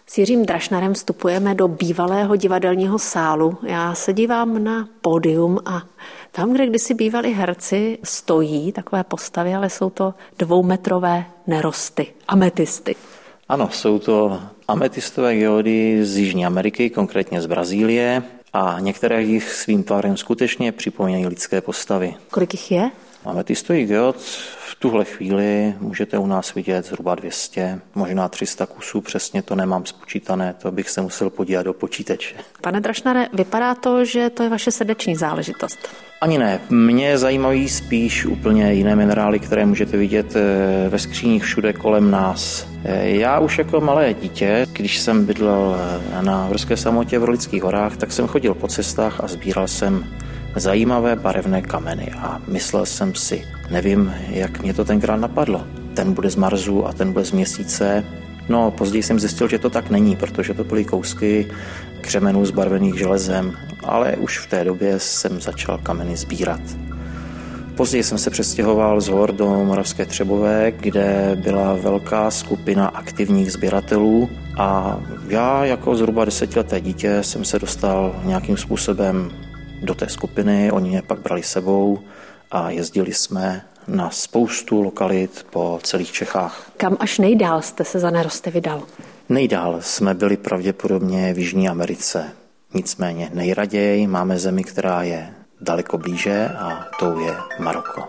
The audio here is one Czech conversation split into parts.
S Jiřím Drašnarem vstupujeme do bývalého divadelního sálu. Já se dívám na pódium a tam, kde kdysi bývali herci, stojí takové postavy, ale jsou to 2metrové nerosty, ametisty. Ano, jsou to ametistové geody z Jižní Ameriky, konkrétně z Brazílie, a některé jich svým tvarem skutečně připomínají lidské postavy. Kolik jich je? Ametistový geod v tuhle chvíli můžete u nás vidět zhruba 200, možná 300 kusů, přesně to nemám spočítané, to bych se musel podívat do počítače. Pane Drašnare, vypadá to, že to je vaše srdeční záležitost. Ani ne, mě zajímají spíš úplně jiné minerály, které můžete vidět ve skříních všude kolem nás. Já už jako malé dítě, když jsem bydlel na Horské samotě v Orlických horách, tak jsem chodil po cestách a sbíral jsem zajímavé barevné kameny a myslel jsem si, nevím, jak mě to tenkrát napadlo. Ten bude z Marsu a ten bude z Měsíce. No, později jsem zjistil, že to tak není, protože to byly kousky křemenů zbarvených železem, ale už v té době jsem začal kameny sbírat. Později jsem se přestěhoval z hor do Moravské Třebové, kde byla velká skupina aktivních sběratelů a já jako zhruba 10leté dítě jsem se dostal nějakým způsobem do té skupiny, oni mě pak brali sebou a jezdili jsme na spoustu lokalit po celých Čechách. Kam až nejdál jste se za nerosty vydal? Nejdál jsme byli pravděpodobně v Jižní Americe. Nicméně nejraději máme zemi, která je daleko blíže a tou je Maroko.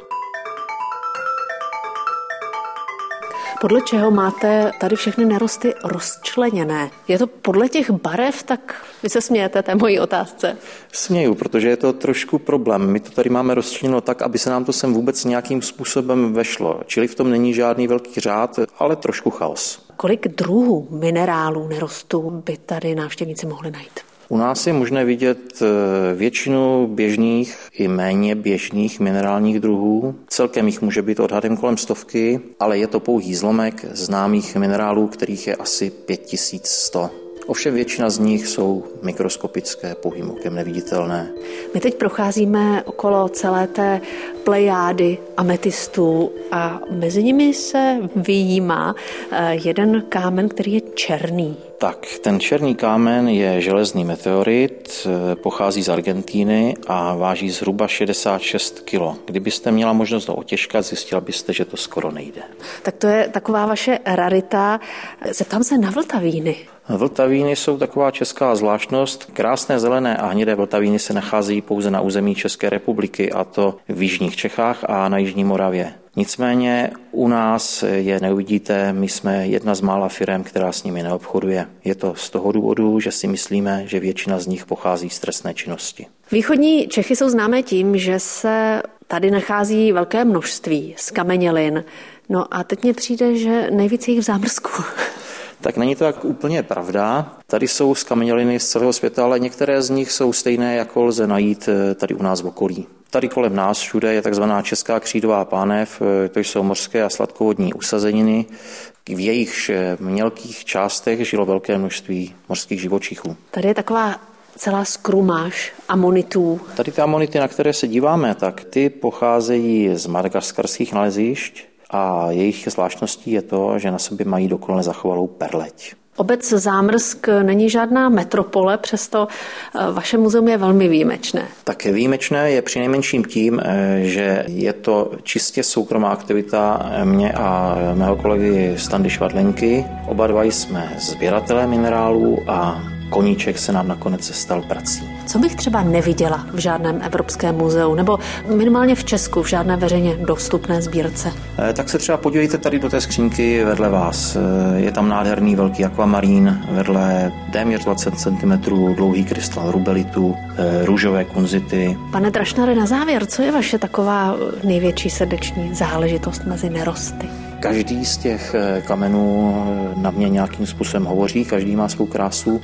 Podle čeho máte tady všechny nerosty rozčleněné? Je to podle těch barev, tak vy se smějete té mojí otázce? Směju, protože je to trošku problém. My to tady máme rozčleněno tak, aby se nám to sem vůbec nějakým způsobem vešlo. Čili v tom není žádný velký řád, ale trošku chaos. Kolik druhů minerálů, nerostů by tady návštěvníci mohli najít? U nás je možné vidět většinu běžných i méně běžných minerálních druhů. Celkem jich může být odhadem kolem 100, ale je to pouhý zlomek známých minerálů, kterých je asi 5100. Ovšem většina z nich jsou mikroskopické, pouhým okem neviditelné. My teď procházíme okolo celé té plejády ametistů a mezi nimi se vyjímá jeden kámen, který je černý. Tak, ten černý kámen je železný meteorit, pochází z Argentíny a váží zhruba 66 kg. Kdybyste měla možnost ho otěžkat, zjistila byste, že to skoro nejde. Tak to je taková vaše rarita. Zeptám se na vltavíny. Vltavíny jsou taková česká zvláštnost. Krásné zelené a hnědé vltavíny se nacházejí pouze na území České republiky, a to v jižních Čechách a na jižní Moravě. Nicméně u nás je neuvidíte, my jsme jedna z mála firem, která s nimi neobchoduje. Je to z toho důvodu, že si myslíme, že většina z nich pochází z trestné činnosti. Východní Čechy jsou známé tím, že se tady nachází velké množství zkamenělin. No a teď mně přijde, že nejvíc jich v Zámrsku. Tak není to tak úplně pravda. Tady jsou zkameněliny z celého světa, ale některé z nich jsou stejné, jako lze najít tady u nás v okolí. Tady kolem nás všude je takzvaná Česká křídová pánev, to jsou mořské a sladkovodní usazeniny. V jejichž mělkých částech žilo velké množství mořských živočichů. Tady je taková celá skrumáž amonitů. Tady ty amonity, na které se díváme, tak ty pocházejí z madagaskarských nalezišť a jejich zvláštností je to, že na sobě mají dokonale zachovalou perleť. Obec Zámrsk není žádná metropole, přesto vaše muzeum je velmi výjimečné. Tak výjimečné je přinejmenším tím, že je to čistě soukromá aktivita mě a mého kolegy Standy Švadlenky. Oba dva jsme sběratelé minerálů a koníček se nám nakonec stal prací. Co bych třeba neviděla v žádném evropském muzeu, nebo minimálně v Česku, v žádné veřejně dostupné sbírce? Tak se třeba podívejte tady do té skřínky vedle vás. Je tam nádherný velký akvamarín, vedle téměř 20 cm dlouhý krystal rubelitu, růžové kunzity. Pane Drašnare, na závěr, co je vaše taková největší srdeční záležitost mezi nerosty? Každý z těch kamenů na mě nějakým způsobem hovoří, každý má svou krásu.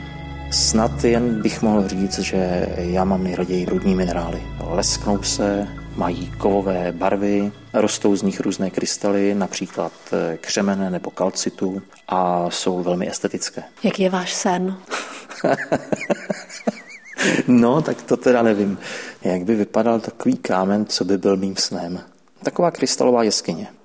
Snad jen bych mohl říct, že já mám nejraději rudní minerály. Lesknou se, mají kovové barvy, rostou z nich různé krystaly, například křemene nebo kalcitu, a jsou velmi estetické. Jaký je váš sen? No, tak to teda nevím. Jak by vypadal takový kámen, co by byl mým snem? Taková krystalová jeskyně.